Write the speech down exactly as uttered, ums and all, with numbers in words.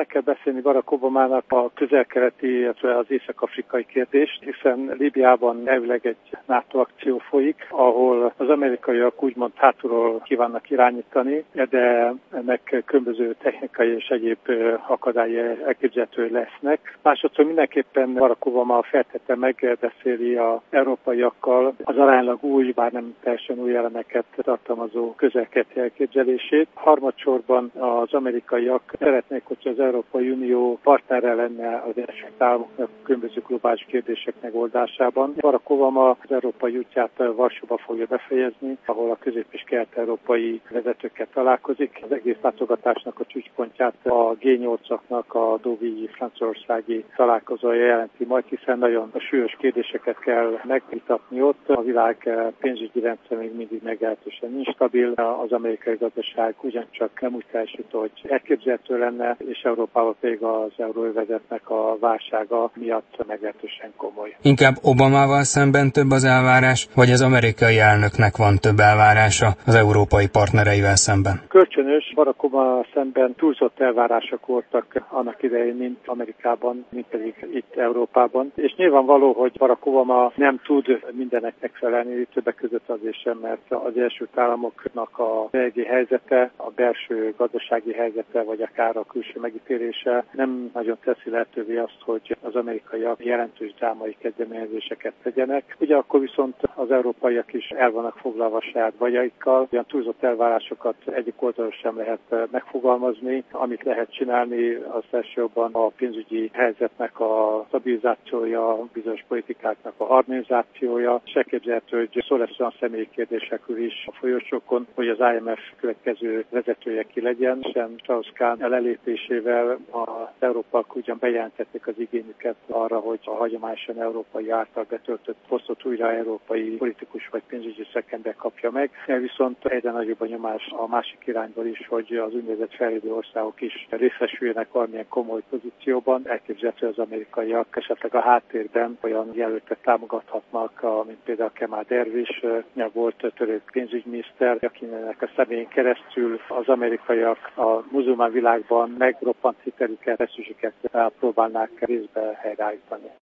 Meg kell beszélni Barack Obamának a közel-keleti, illetve az észak-afrikai kérdést, hiszen Líbiában elvileg egy NATO akció folyik, ahol az amerikaiak úgymond hátulról kívánnak irányítani, de ennek különböző technikai és egyéb akadályai elképzelhető lesznek. Másodszor mindenképpen Barack Obama feltette megbeszéli az európaiakkal az aránylag új, bár nem teljesen új elemeket tartalmazó közel-keleti elképzelését. Harmadsorban az amerikaiak szeretnék, hogy az Európai Unió partnere lenne az Egyesült Államoknak különböző globális kérdések megoldásában. Barack Obama az európai útját Varsóba fogja befejezni, ahol a közép- és kelet-európai vezetőkkel találkozik. Az egész látogatásnak a csúcspontját a gé nyolcaknak a Deauville franciaországi találkozója jelenti majd, hiszen nagyon súlyos kérdéseket kell megvitatni ott. A világ pénzügyi rendszer még mindig meglehetősen instabil, az amerikai gazdaság ugyancsak nem úgy teljesít, hogy elképzelhető lenne, és Európában pedig az euróövezetnek a válsága miatt meglehetősen komoly. Inkább Obamával szemben több az elvárás, vagy az amerikai elnöknek van több elvárása az európai partnereivel szemben? Kölcsönös. Barack Obama szemben túlzott elvárások voltak annak idején, mint Amerikában, mint pedig itt Európában. És nyilvánvaló, hogy Barack Obama nem tud mindennek megfelelni, többek között azért sem, mert az Egyesült Államoknak a belgi helyzete, a belső gazdasági helyzete, vagy akár a külső megítélése nem nagyon teszi lehetővé azt, hogy az amerikaiak jelentős drámai kezdeményezéseket tegyenek. Ugyanakkor viszont az európaiak is el vannak foglalva saját bajaikkal, olyan túlzott elvárásokat egyik oldalon sem lehet megfogalmazni. Amit lehet csinálni, az elsősorban a pénzügyi helyzetnek a stabilizációja, bizonyos politikáknak a harmonizációja, és elképzelhető, hogy szó lesz olyan személyi kérdésekről is a folyosókon, hogy az I M F következő vezetője ki legyen, sem Charles Kahn lelépésével az európaiak ugyan bejelentették az igényüket arra, hogy a hagyományosan európai által betöltött posztot újra európai politikus vagy pénzügyi szakember kapja meg, viszont egyre nagyobb a nyomás a másik irányból is, hogy az úgynevezett fejlődő országok is részesüljenek valamilyen komoly pozícióban. Elképzelhető, az amerikaiak esetleg a háttérben olyan jelöltet támogathatnak, mint például Kemal Dervish, volt török pénzügyminiszter, akinek a személyén keresztül az amerikaiak a muzulmán világban megroppant hitelüket, eszüzsüket próbálnák részbe helyreállítani.